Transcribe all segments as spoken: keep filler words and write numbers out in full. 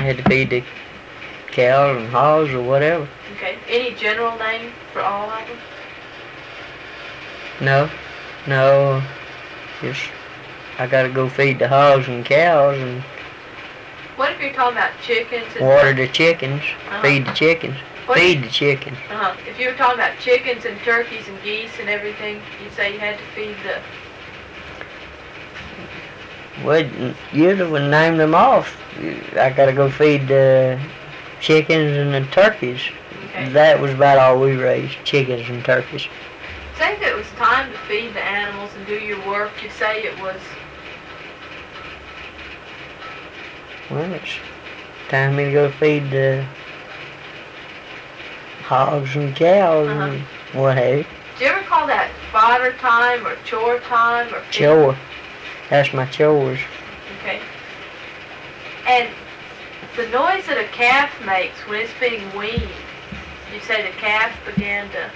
had to feed the cows and hogs or whatever. Okay. Any general name for all of them? No, no, just I gotta go feed the hogs and cows and What if you're talking about chickens? And water the chickens, Uh-huh. feed the chickens, What feed the chickens. Uh-huh. If you were talking about chickens and turkeys and geese and everything, you'd say you had to feed the... Well, usually would name them off. I gotta go feed the chickens and the turkeys. Okay. That was about all we raised, chickens and turkeys. Say if it was time to feed the animals and do your work, you say it was... Well, it's time for me to go feed the hogs and cows Uh-huh. and what have you. Do you ever call that fodder time or chore time or... feed- Chore. That's my chores. Okay. And the noise that a calf makes when it's being weaned, you say the calf began to...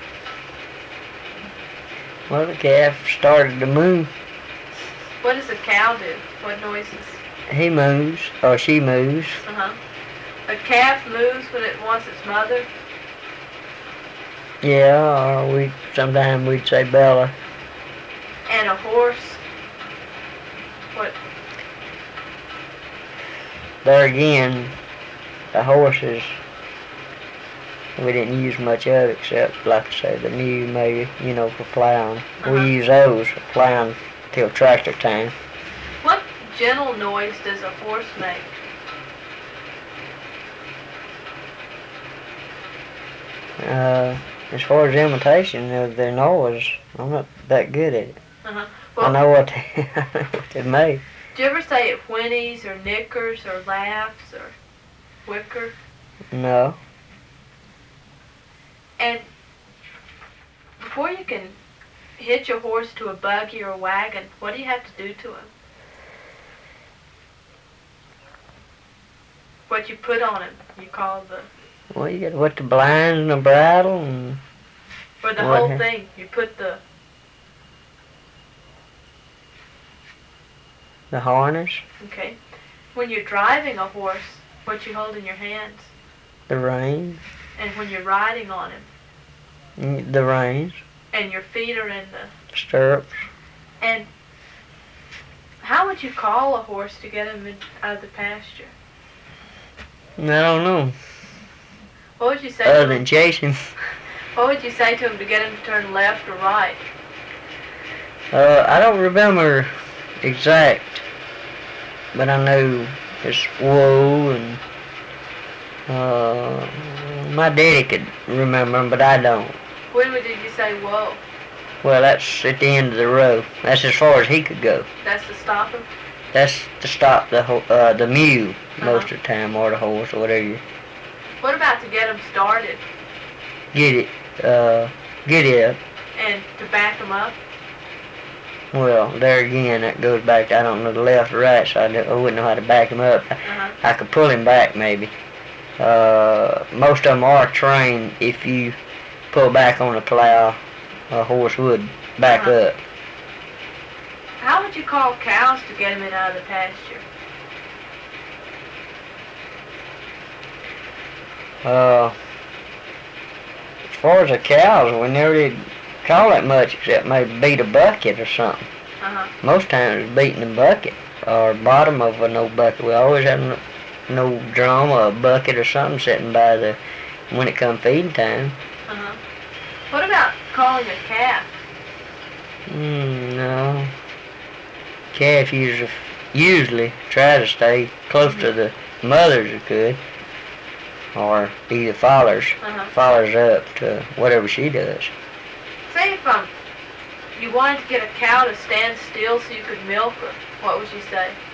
Well, the calf started to move. What does a cow do? What noises? He moves, or she moves. Uh-huh. A calf moves when it wants its mother? Yeah, or we sometimes we'd say Bella. And a horse? What? There again, the horses, we didn't use much of except, like I say, the new maybe, you know, for plowing. Uh-huh. We use those for plowing till tractor time. What gentle noise does a horse make? Uh, as far as imitation of their noise, I'm not that good at it. Uh-huh. I Well, know what they, I know what they make. do you ever say it whinnies or nickers or laughs or whicker? No. And before you can hitch a horse to a buggy or a wagon, what do you have to do to him? What you put on him, you call the... Well, you got what the blinds and the bridle and Or the What whole ha- thing, you put the... the harness, Okay. When you're driving a horse, what you hold in your hands? the reins, And when you're riding on him, mm, the reins, and your feet are in the... stirrups. And how would you call a horse to get him in, out of the pasture? I don't know. What would you say Other to than him? chasing. What would you say to him to get him to turn left or right? Uh, I don't remember exact, but I know it's whoa and uh, my daddy could remember, but I don't. When would- did you say whoa? Well, that's at the end of the row. That's as far as he could go. That's to stop him? That's to stop the ho- uh, the mule most Uh-huh. of the time, or the horse, or whatever you What about to get him started get it, uh, get it up. and to back him up? Well, there again, that goes back to, I don't know the left or right, so I, don't- I wouldn't know how to back him up. Uh-huh. I could pull him back, maybe. Uh, most of them are trained, if you pull back on a plow, a horse would back Uh-huh. up. How would you call cows to get him in out of the pasture? Uh, as far as the cows, we never did call that much except maybe beat a bucket or something. Uh-huh. Most times it's beating the bucket or bottom of an old bucket. We always had an no drum or a bucket or something sitting by the when it come feeding time. Uh-huh. What about calling a calf? Mm, no. Calf usually usually try to stay close to the mothers if could, or either follows Uh-huh. follows up to whatever she does. Say if um, you wanted to get a cow to stand still so you could milk her, what would you say?